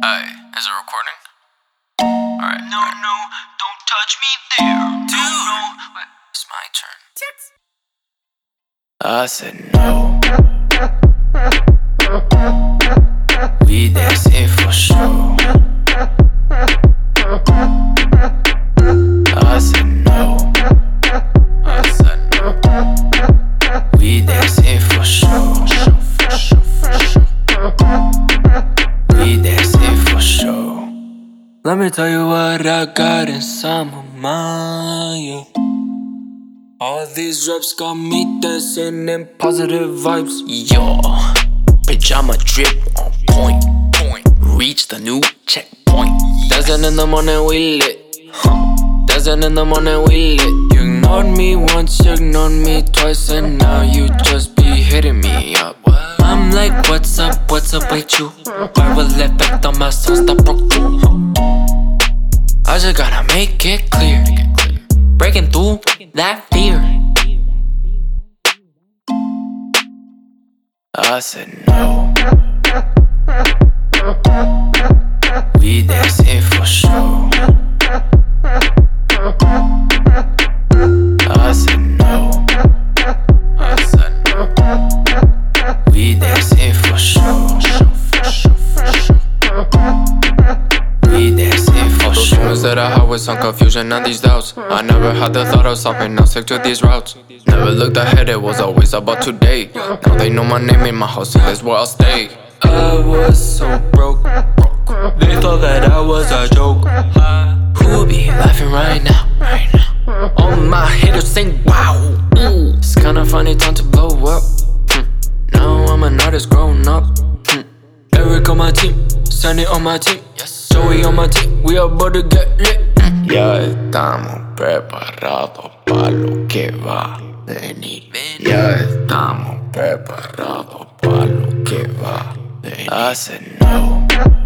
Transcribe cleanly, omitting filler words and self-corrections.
Hey, is it recording? Alright. No, don't touch me there. Dude! No. It's my turn. I said no. We dancing for sure. I said no. I said no. We dancing for sure. We dancing for sure. Let me tell you what I got inside my mind, yeah. All these raps got me dancing in positive vibes, yo. Pajama drip on point. Reach the new checkpoint. Dancing in the morning, we lit. Dancing in the morning, we lit. You ignored me once, you ignored me twice, and now you just be hitting me up. I'm like, what's up with you? Viral effect on my song, stop broke through. I just gotta make it clear. Breaking through that fear. I said no. We dancing for sure. I said no. I said no. We dancing for sure. We dancing for sure. Rumors that I had with some confusion and these doubts. I never had the thought of stopping, now stick to these routes. Never looked ahead, it was always about today. Now they know my name in my house, and that's where I'll stay. I was so broke. They thought that I was a joke. Who be laughing right now? All my haters saying wow. It's kinda funny, time to blow up. Now I'm an artist grown up. Eric on my team, Sunny on my team, Joey on my team, we about to get lit. Ya estamos preparados para lo que va a venir. Ya estamos preparados para lo que va a venir. I said no.